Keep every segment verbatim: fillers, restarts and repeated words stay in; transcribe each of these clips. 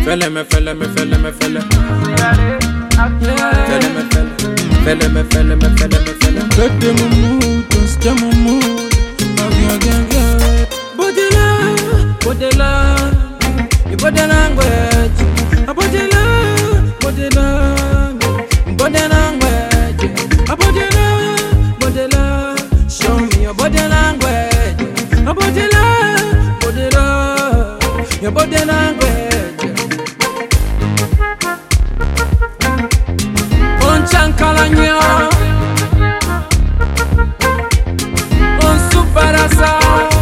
Felle me, felle me, felle me, felle. Felle me, felle. Felle me, felle me, felle me, felle. Get them a mood, just get my mood. Again, again, again. Bodela, bodela, you body language. A bodela, bodela, body language. A bodela, bodela, show me your body language. A bodela, bodela, your body language. On chankalanya, on superasa.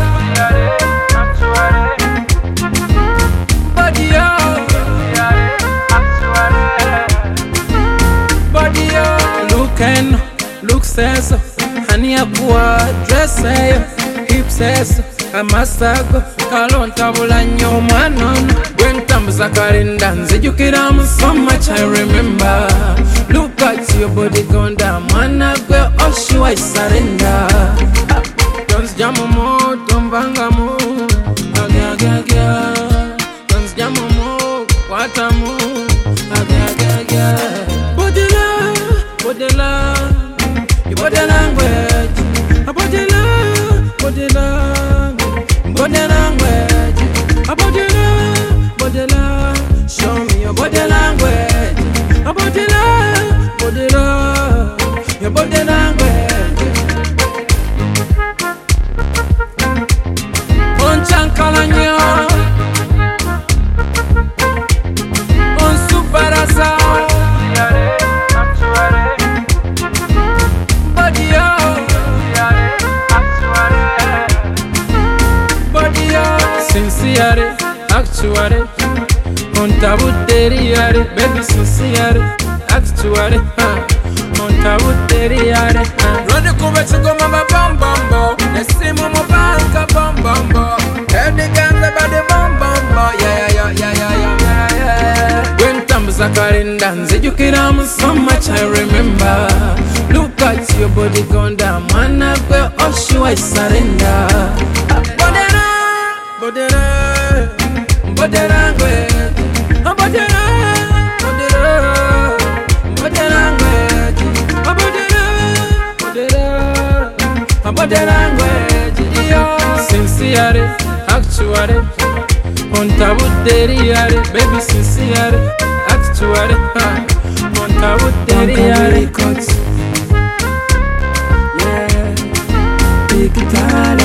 Look says, honey akua dress sayo, hip says, amasago, kalon tabula nyomanon. When tambuza karinda, nzijukiramu so much I remember. Look at your body gone down, mana gwe oshu I surrender. Don't jamu mo, don't banga mo, agya agya agya. Don't jamu mo, kwata mo, agya agya agya. Bodela, bodela. Body language, a body language, body language, body language, a body language, body language. Show me your body language, a body language, body language, your body language. On chankalanya, on superasa. Sincere, actually, on tabu teriare, baby sincere, actually, on tabu teriare. Run the cover to go mama bam bam bam, let's see mama banka bam bam bam. Head the guns about the bam bam bam, yeah yeah yeah yeah yeah yeah. When tambuza karinda, nzijukiramu so much I remember. Look at your body gone down, man I go oshu I surrender. Bodera, bodera, bodera, bodera, bodera, bodera, bodera, bodera, sincere, actually, on tabu teriare, baby sincere, actually, on tabu teriare. Yeah, big guitar.